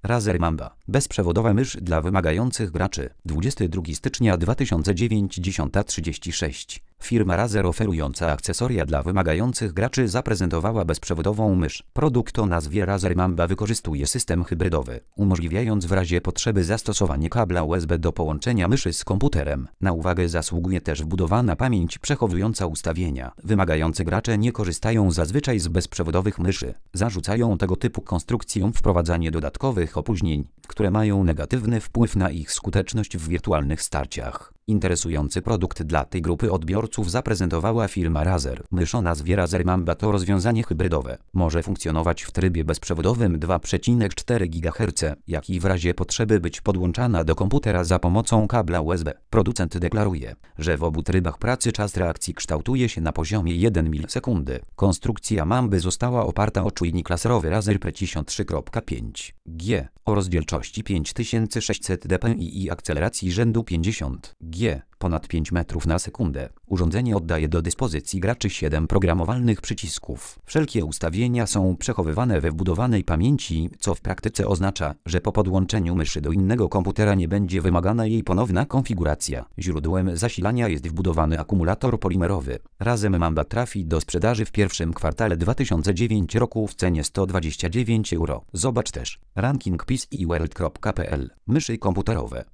Razer Mamba. Bezprzewodowa mysz dla wymagających graczy. 22 stycznia 2009, 10:36. Firma Razer oferująca akcesoria dla wymagających graczy zaprezentowała bezprzewodową mysz. Produkt o nazwie Razer Mamba wykorzystuje system hybrydowy, umożliwiając w razie potrzeby zastosowanie kabla USB do połączenia myszy z komputerem. Na uwagę zasługuje też wbudowana pamięć przechowująca ustawienia. Wymagający gracze nie korzystają zazwyczaj z bezprzewodowych myszy. Zarzucają tego typu konstrukcjom wprowadzanie dodatkowych opóźnień, które mają negatywny wpływ na ich skuteczność w wirtualnych starciach. Interesujący produkt dla tej grupy odbiorców zaprezentowała firma Razer. Mysz o nazwie Razer Mamba to rozwiązanie hybrydowe. Może funkcjonować w trybie bezprzewodowym 2,4 GHz, jak i w razie potrzeby być podłączana do komputera za pomocą kabla USB. Producent deklaruje, że w obu trybach pracy czas reakcji kształtuje się na poziomie 1 milisekundy. Konstrukcja Mamby została oparta o czujnik laserowy Razer Precision 3.5 G o rozdzielczości 5600 dpi i akceleracji rzędu 50 G, ponad 5 metrów na sekundę. Urządzenie oddaje do dyspozycji graczy 7 programowalnych przycisków. Wszelkie ustawienia są przechowywane we wbudowanej pamięci, co w praktyce oznacza, że po podłączeniu myszy do innego komputera nie będzie wymagana jej ponowna konfiguracja. Źródłem zasilania jest wbudowany akumulator polimerowy. Razer Mamba trafi do sprzedaży w pierwszym kwartale 2009 roku w cenie 129 euro. Zobacz też ranking PCworld.pl. Myszy komputerowe.